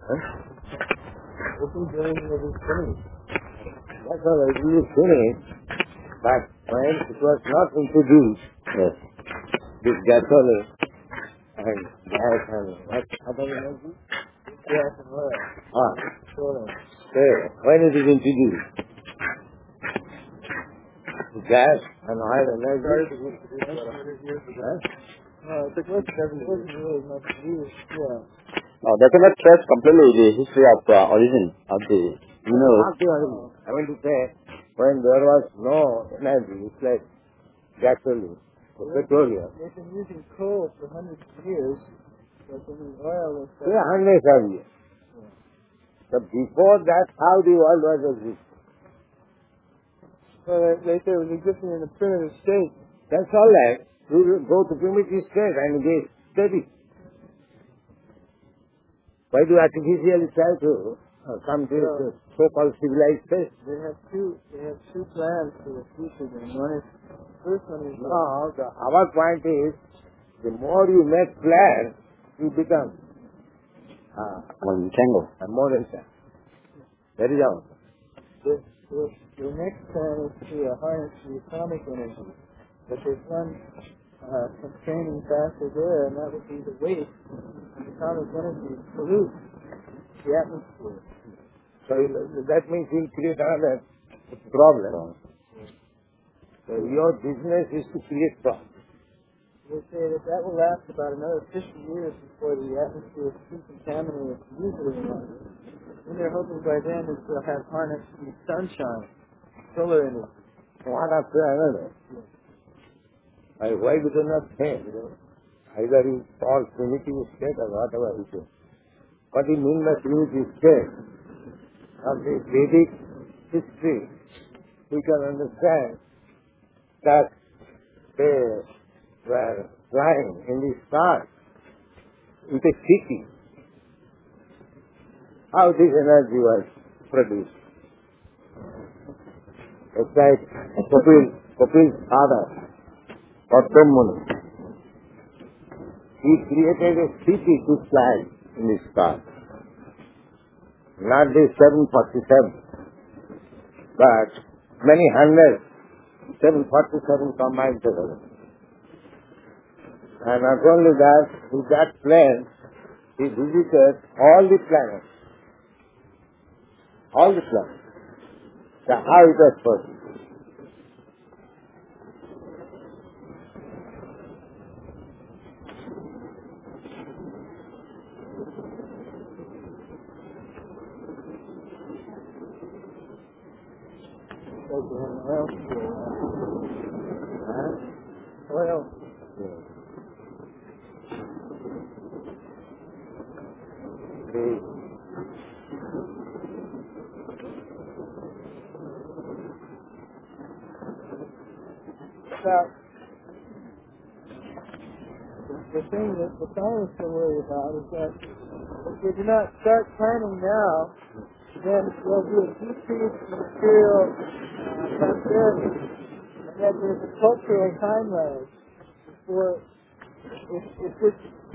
Open drain will be finished. That's all, it will be finished. But when it was not introduced, this gasoline and gas and what other energy? Gas and oil. When it is introduced, gas and oil energy. It wasn't really much use. That cannot trace completely the history of origin of the mineral. I mean to say, when there was no energy, it's like gasoline, petroleum. They've been using coal for hundreds of years, but when the oil was... hundreds of years. So before that, how the world was existing? Well, they say it was existing in a primitive state. That's all right. You go to primitive state and they study. Why do artificially try to come to the so-called civilized state? They have two plans for the future. First one is... our point is, the more you make plans, you become more intense. That is all. The next plan is to harness the atomic energy. But there's one constraining factor there, and that would be the waste. And atomic energy pollutes the atmosphere. So that means you'll create another problem. So your business is to create problems. They say that will last about another 50 years before the atmosphere is too contaminated to use it any longer. And they're hoping by then that they'll have harnessed the sunshine, solar energy. One after another. Why do they not change? Either you call primitive state or whatever it is. What do you mean by primitive state? Of the Vedic history, we can understand that they were flying in the sky with a city. How this energy was produced? It's like Kapil's father, Gautam Muni. He created a city to fly in the sky. Not the 747, but many hundreds, 747 combined together. And not only that, with that plane, he visited all the planets. All the planets. So how it was possible? Oil. The thing that the scientists are worried about is that if we do not start planning now, then there'll be a decrease in material prosperity, and that there's a cultural time lag before if this.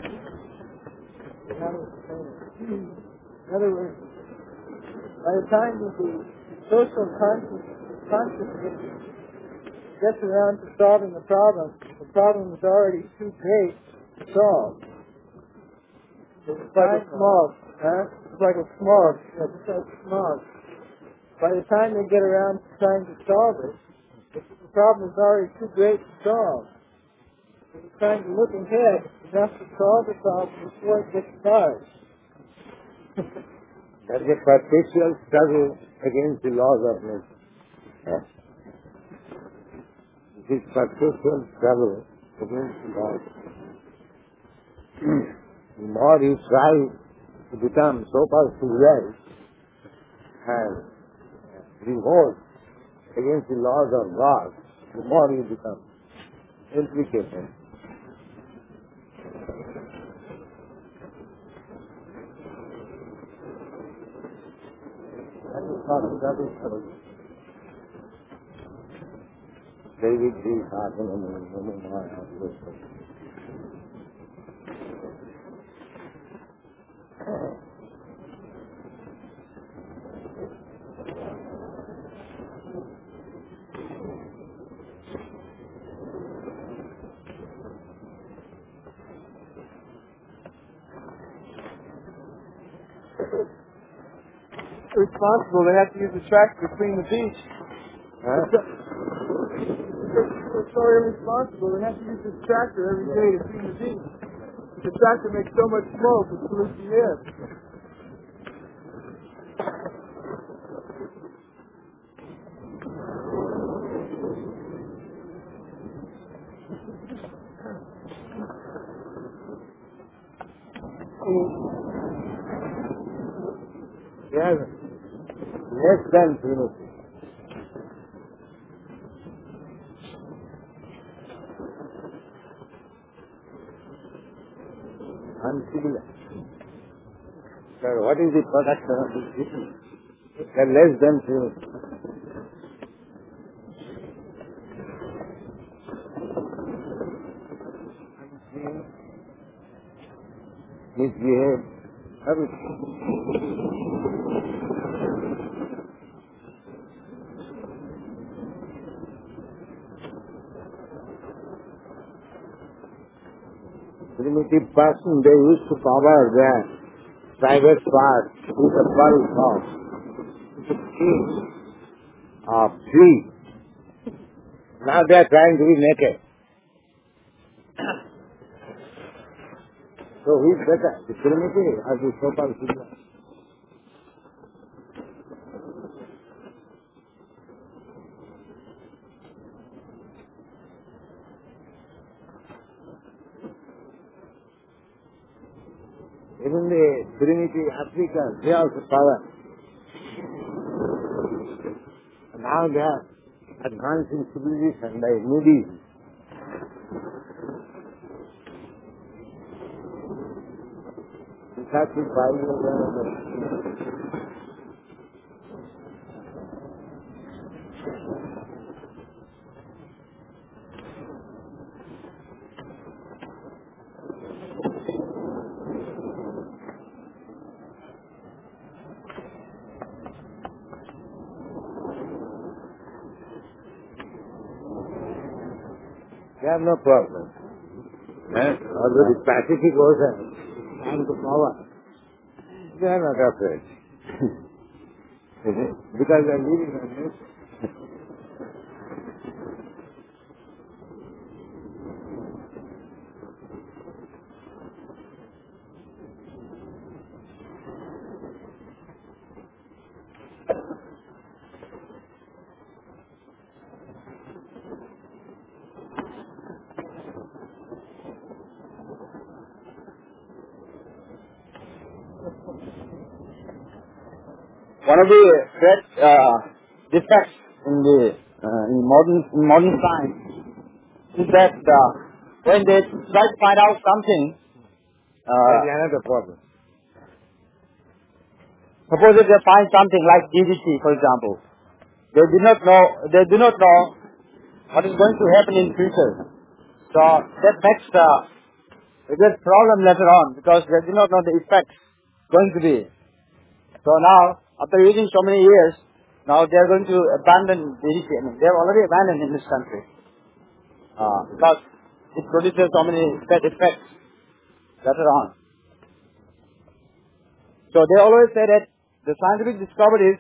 In other words, by the time that the social consciousness gets around to solving the problem is already too great to solve. It's like a smog, It's like a smog. It's like smog. By the time they get around to trying to solve it, the problem is already too great to solve. They're trying to look ahead enough to solve the problem before it gets started. That's a perpetual struggle against the laws of nature. This perpetual struggle against the laws. The more you try to become so-called civilized and revolt against the laws of God, the more you become implicated. That is correct. David G. Harden Responsible, they have to use the tractor to clean the beach. Huh? They're so irresponsible, they have to use this tractor every day to clean the beach. The tractor makes so much smoke, it pollutes the air. Yes. Less than Trinity. Uncivilized. Sir, what is the production of this people? They are less than Trinity. Misbehave. Everything. Primitive person, they used to cover their private parts with a bulk of skin of tree. Now they are trying to be naked. So who is better, the primitive or the so-called civilized? Even the primitive Africans, they also cover. Now they are advancing civilization by Moody's. Researching they have no problem. Although the Pacific Ocean and the power, they are not afraid. Because they are living on it. One of the great defects in modern science is that when they try to find out something, another problem. Suppose if they find something like DDT, for example, they do not know what is going to happen in future. So that makes a great problem later on because they do not know the effects going to be. So now, after using so many years, now they are going to abandon DDT. I mean, they have already abandoned in this country because it produces so many bad effects later on. So they always say that the scientific discoveries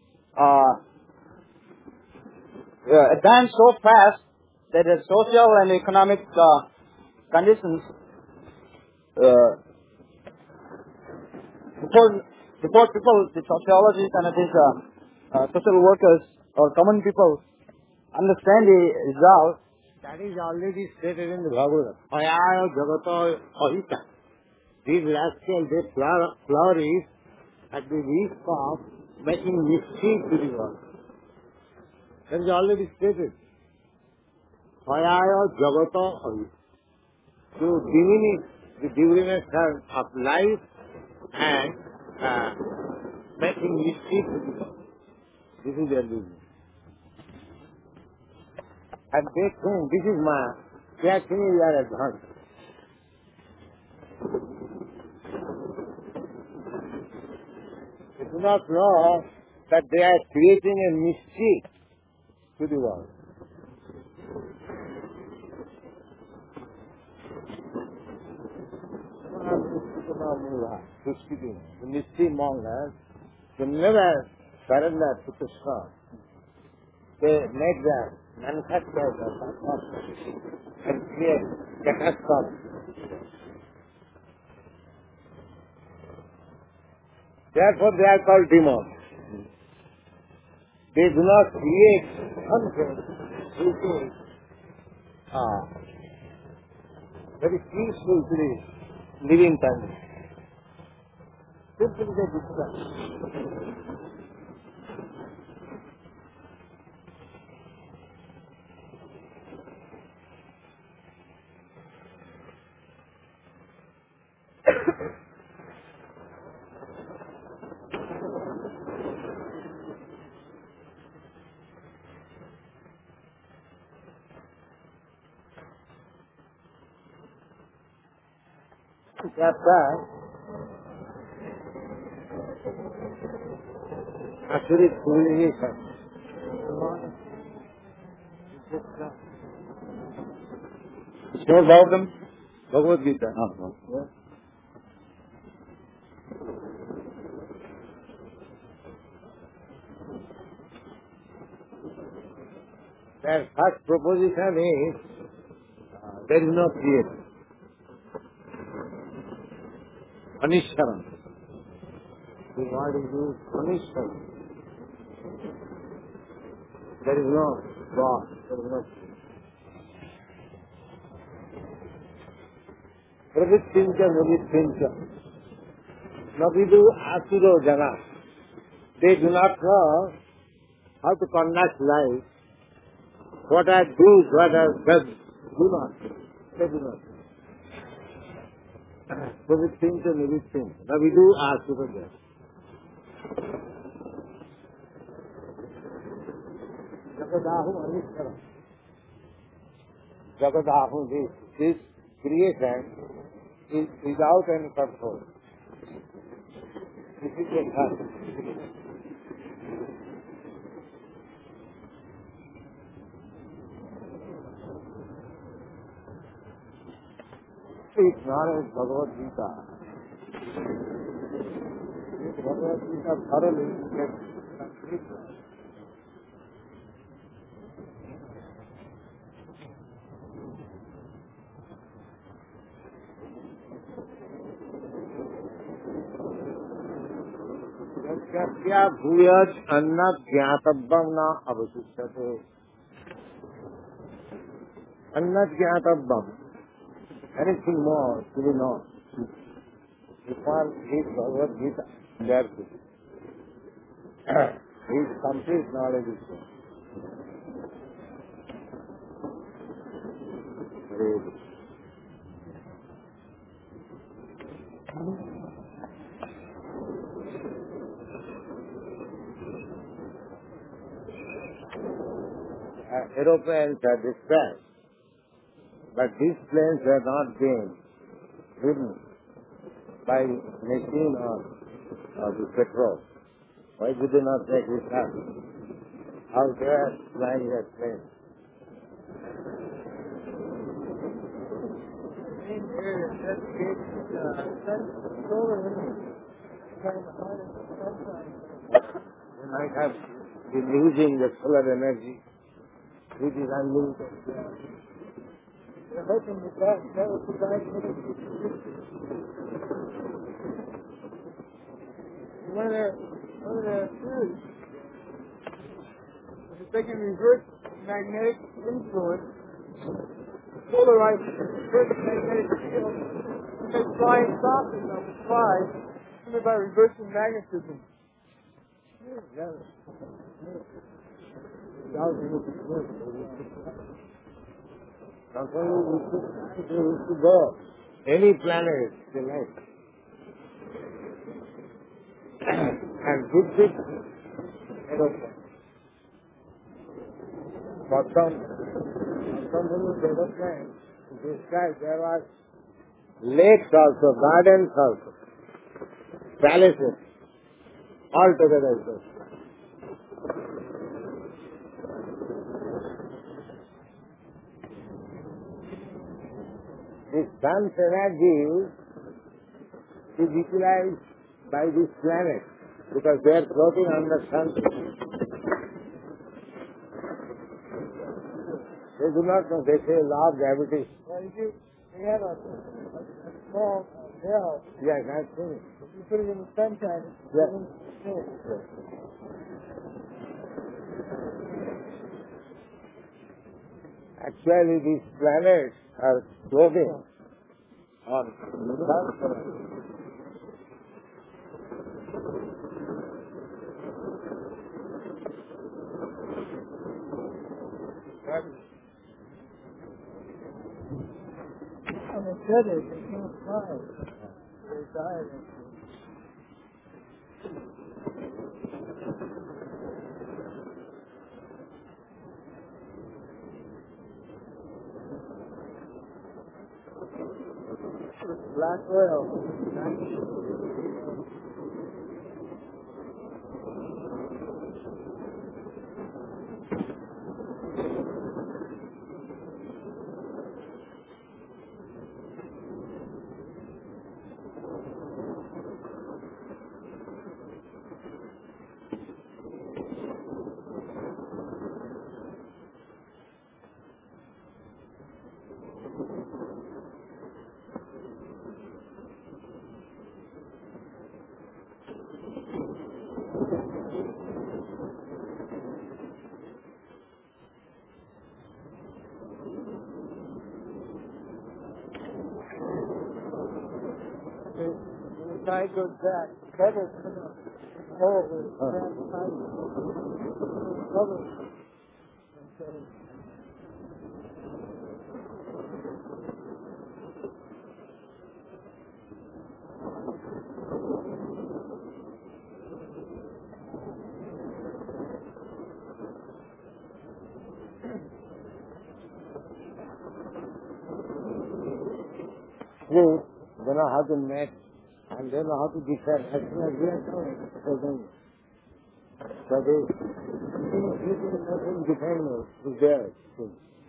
advance so fast that the social and economic conditions before people, the sociologists and these social workers or common people understand the result, that is already stated in the Bhagavad Gita. These rascals, they flourish at the risk of making mischief to the world. That is already stated. Hayaya Jagata Ahita. To diminish the duration of life and making mischief to the world. This is their business. And they think, this is they are thinking we are advanced. They do not know that they are creating a mischief to the world. Karma Mula, to speaking. The mystery mongers, they never surrender to Krishna. They make the manufacture the transformation and create catastrophe. Therefore they are called demons. They do not create something which is very peaceful to the living time. Simply they destroy. Chapter Asuri Civilization. Sure about them? Bhagavad Gita. Uh-huh. Their first proposition is there is no creator. Anishkaram. The word is used Anishkaram. There is no God. There is no Pravittincha Navittincha. Navidu Asuro Jana. They do not know how to conduct life. What are do's, what are does. Do not. They do not. Pravittincha Navittincha. Navidu Asuro Jana. Jagadahu Anishkaram. Jagadahu, this creation is without any control. This is the fact. It's not as Bhagavad Gita. If Bhagavad Gita thoroughly gets complete. Yaskya bhuyaj anna jnatabbam na avasishyate. Anna jnatabbam. Anything more to be known. You can't read Bhagavad Gita. Therefore, his complete knowledge is there. Very good. Aeroplanes are dispatched, but these planes have not been driven by machine or the petrol. Why do they not make this happen? How they are flying their planes? They might have been using the solar energy, which is unlimited. They're hoping that will provide one of their theories is that they can reverse magnetic influence, polarize reverse magnetic field, and make flying saucers of the sky simply by reversing magnetism. To go any planet they like. And with this aeroplane. For some aeroplane, in this sky there was lakes also, gardens also, palaces, all together. This sun's energy is utilized by these planets because they are floating on the sun. They do not know. They say law of gravity. Well, if they have a small bell. Yes, I've seen it. If you put it in the sunshine, it's Yes. Actually, these planets are floating on the sun. And the feathers, they can't fly. They die. Black oil. The tide goes back. Feathers come up. Oh, the tide. Cover. Sleep, they know how to match and they know how to defend as soon as we are coming. So they defend is there.